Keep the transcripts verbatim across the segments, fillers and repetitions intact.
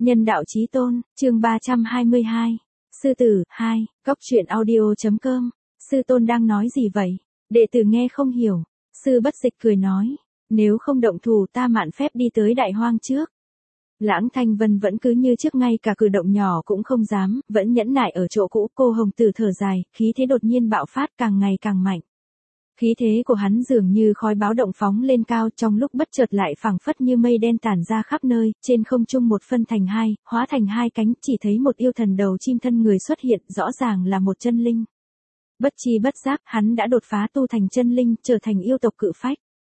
Nhân đạo chí tôn, chương ba trăm hai mươi hai. Sư tử, hai, Cốc truyện audio chấm com. Sư tôn đang nói gì vậy? Đệ tử nghe không hiểu. Sư Bất Dịch cười nói, nếu không động thủ ta mạn phép đi tới đại hoang trước. Lãng Thanh Vân vẫn cứ như trước, ngay cả cử động nhỏ cũng không dám, vẫn nhẫn nại ở chỗ cũ. Cô hồng tử thở dài, khí thế đột nhiên bạo phát càng ngày càng mạnh. Khí thế của hắn dường như khói báo động phóng lên cao, trong lúc bất chợt lại phảng phất như mây đen tản ra khắp nơi, trên không trung một phân thành hai, hóa thành hai cánh, chỉ thấy một yêu thần đầu chim thân người xuất hiện, rõ ràng là một chân linh. Bất chi bất giác, hắn đã đột phá tu thành chân linh, trở thành yêu tộc cự phách.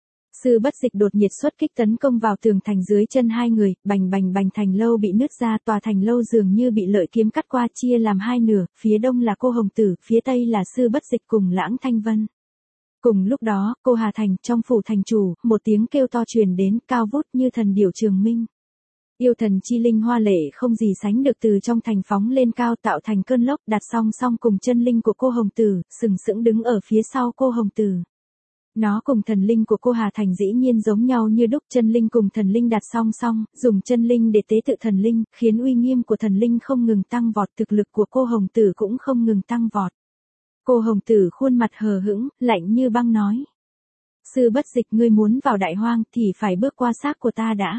Sư Bất Dịch đột nhiệt xuất kích tấn công vào tường thành dưới chân hai người, bành bành bành, thành lâu bị nứt ra, tòa thành lâu dường như bị lợi kiếm cắt qua, chia làm hai nửa, phía đông là cô hồng tử, phía tây là Sư Bất Dịch cùng Lãng Thanh Vân. Cùng lúc đó, cô Hà Thành, trong phủ thành chủ, một tiếng kêu to truyền đến, cao vút như thần điểu trường minh. Yêu thần chi linh hoa lệ không gì sánh được từ trong thành phóng lên cao, tạo thành cơn lốc, đặt song song cùng chân linh của cô hồng tử, sừng sững đứng ở phía sau cô hồng tử. Nó cùng thần linh của cô Hà Thành dĩ nhiên giống nhau như đúc, chân linh cùng thần linh đặt song song, dùng chân linh để tế tự thần linh, khiến uy nghiêm của thần linh không ngừng tăng vọt, thực lực của cô hồng tử cũng không ngừng tăng vọt. Cô hồng tử khuôn mặt hờ hững, lạnh như băng nói. Sư Bất Dịch, ngươi muốn vào đại hoang thì phải bước qua xác của ta đã.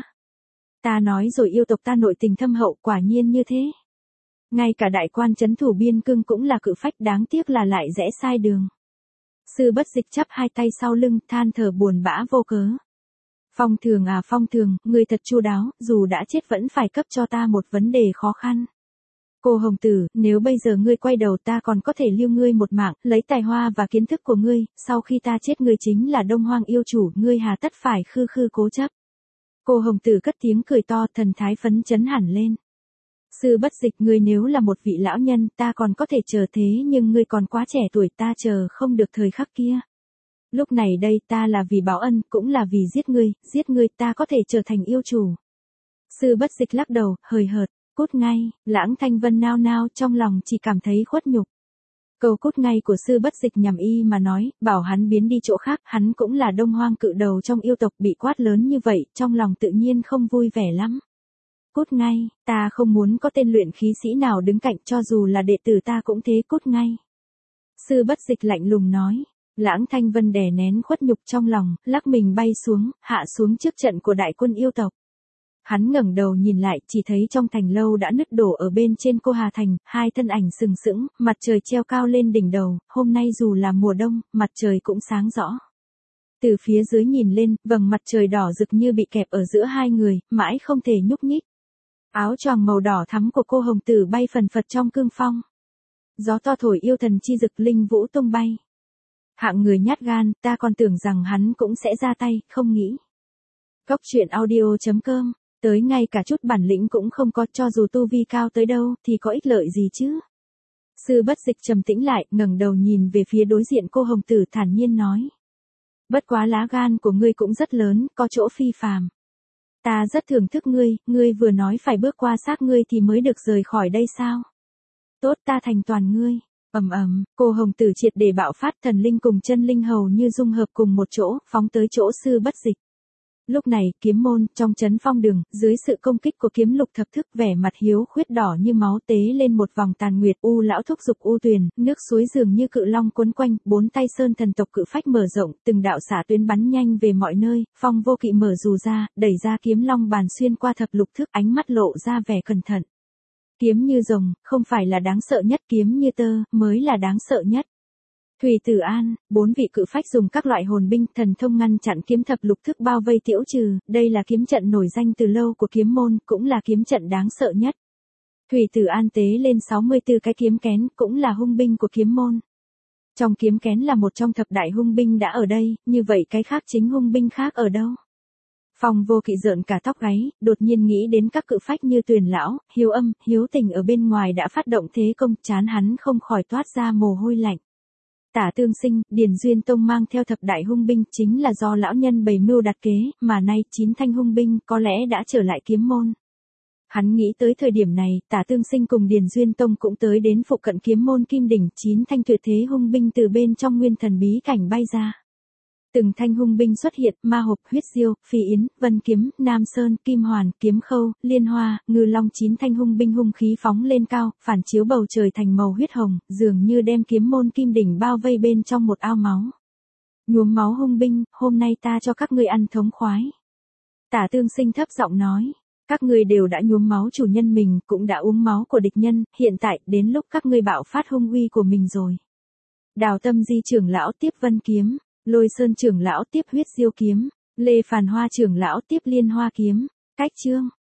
Ta nói rồi, yêu tộc ta nội tình thâm hậu, quả nhiên như thế. Ngay cả đại quan trấn thủ biên cương cũng là cự phách, đáng tiếc là lại rẽ sai đường. Sư Bất Dịch chắp hai tay sau lưng, than thở buồn bã vô cớ. Phong Thường à Phong Thường, ngươi thật chu đáo, dù đã chết vẫn phải cấp cho ta một vấn đề khó khăn. Cô hồng tử, nếu bây giờ ngươi quay đầu ta còn có thể lưu ngươi một mạng, lấy tài hoa và kiến thức của ngươi, sau khi ta chết ngươi chính là Đông Hoang yêu chủ, ngươi hà tất phải khư khư cố chấp. Cô hồng tử cất tiếng cười to, thần thái phấn chấn hẳn lên. Sư Bất Dịch, ngươi nếu là một vị lão nhân, ta còn có thể chờ, thế nhưng ngươi còn quá trẻ tuổi, ta chờ không được thời khắc kia. Lúc này đây ta là vì báo ân, cũng là vì giết ngươi, giết ngươi ta có thể trở thành yêu chủ. Sư Bất Dịch lắc đầu, hời hợt. Cút ngay, Lãng Thanh Vân nao nao, trong lòng chỉ cảm thấy khuất nhục. Câu cút ngay của Sư Bất Dịch nhằm y mà nói, bảo hắn biến đi chỗ khác, hắn cũng là Đông Hoang cự đầu trong yêu tộc, bị quát lớn như vậy, trong lòng tự nhiên không vui vẻ lắm. Cút ngay, ta không muốn có tên luyện khí sĩ nào đứng cạnh, cho dù là đệ tử ta cũng thế, cút ngay. Sư Bất Dịch lạnh lùng nói. Lãng Thanh Vân đè nén khuất nhục trong lòng, lắc mình bay xuống, hạ xuống trước trận của đại quân yêu tộc. Hắn ngẩng đầu nhìn lại, chỉ thấy trong thành lâu đã nứt đổ, ở bên trên cô Hà Thành, hai thân ảnh sừng sững, mặt trời treo cao lên đỉnh đầu, hôm nay dù là mùa đông, mặt trời cũng sáng rõ. Từ phía dưới nhìn lên, vầng mặt trời đỏ rực như bị kẹp ở giữa hai người, mãi không thể nhúc nhích. Áo choàng màu đỏ thắm của cô hồng tử bay phần phật trong cương phong. Gió to thổi, yêu thần chi dực linh vũ tung bay. Hạng người nhát gan, ta còn tưởng rằng hắn cũng sẽ ra tay, không nghĩ. Cốc truyện audio chấm com. Tới ngay cả chút bản lĩnh cũng không có, cho dù tu vi cao tới đâu, thì có ích lợi gì chứ? Sư Bất Dịch trầm tĩnh lại, ngẩng đầu nhìn về phía đối diện cô hồng tử, thản nhiên nói. Bất quá lá gan của ngươi cũng rất lớn, có chỗ phi phàm. Ta rất thưởng thức ngươi, ngươi vừa nói phải bước qua xác ngươi thì mới được rời khỏi đây sao? Tốt, ta thành toàn ngươi. Ầm ầm, cô hồng tử triệt để bạo phát, thần linh cùng chân linh hầu như dung hợp cùng một chỗ, phóng tới chỗ Sư Bất Dịch. Lúc này, kiếm môn, trong trấn phong đường, dưới sự công kích của kiếm lục thập thức, vẻ mặt hiếu khuyết đỏ như máu, tế lên một vòng tàn nguyệt, u lão thúc dục u tuyền, nước suối dường như cự long cuốn quanh, bốn tay sơn thần tộc cự phách mở rộng, từng đạo xả tuyến bắn nhanh về mọi nơi, Phong Vô Kỵ mở dù ra, đẩy ra kiếm long bàn xuyên qua thập lục thức, ánh mắt lộ ra vẻ cẩn thận. Kiếm như rồng, không phải là đáng sợ nhất, kiếm như tơ, mới là đáng sợ nhất. Thủy Tử An, bốn vị cự phách dùng các loại hồn binh, thần thông ngăn chặn kiếm thập lục thức bao vây tiễu trừ, đây là kiếm trận nổi danh từ lâu của kiếm môn, cũng là kiếm trận đáng sợ nhất. Thủy Tử An tế lên sáu mươi tư cái kiếm kén, cũng là hung binh của kiếm môn. Trong kiếm kén là một trong thập đại hung binh đã ở đây, như vậy cái khác chính hung binh khác ở đâu? Phong Vô Kỵ rợn cả tóc gáy, đột nhiên nghĩ đến các cự phách như Tuyền lão, Hiếu Âm, Hiếu Tình ở bên ngoài đã phát động thế công, trán hắn không khỏi toát ra mồ hôi lạnh. Tả Tương Sinh, Điền Duyên Tông mang theo thập đại hung binh, chính là do lão nhân bày mưu đặt kế, mà nay chín thanh hung binh có lẽ đã trở lại kiếm môn. Hắn nghĩ tới thời điểm này, Tả Tương Sinh cùng Điền Duyên Tông cũng tới đến phụ cận kiếm môn Kim Đỉnh, chín thanh tuyệt thế hung binh từ bên trong nguyên thần bí cảnh bay ra. Từng thanh hung binh xuất hiện, ma hộp, huyết diêu, phi yến, vân kiếm, nam sơn, kim hoàn, kiếm khâu, liên hoa, ngư long, chín thanh hung binh hung khí phóng lên cao, phản chiếu bầu trời thành màu huyết hồng, dường như đem kiếm môn kim đỉnh bao vây bên trong một ao máu. Nhuốm máu hung binh, hôm nay ta cho các ngươi ăn thống khoái. Tả Tương Sinh thấp giọng nói, các ngươi đều đã nhuốm máu chủ nhân mình, cũng đã uống máu của địch nhân, hiện tại đến lúc các ngươi bạo phát hung uy của mình rồi. Đào Tâm Di trưởng lão tiếp vân kiếm, Lôi Sơn trưởng lão tiếp huyết diêu kiếm, Lê Phàn Hoa trưởng lão tiếp liên hoa kiếm. Cách chương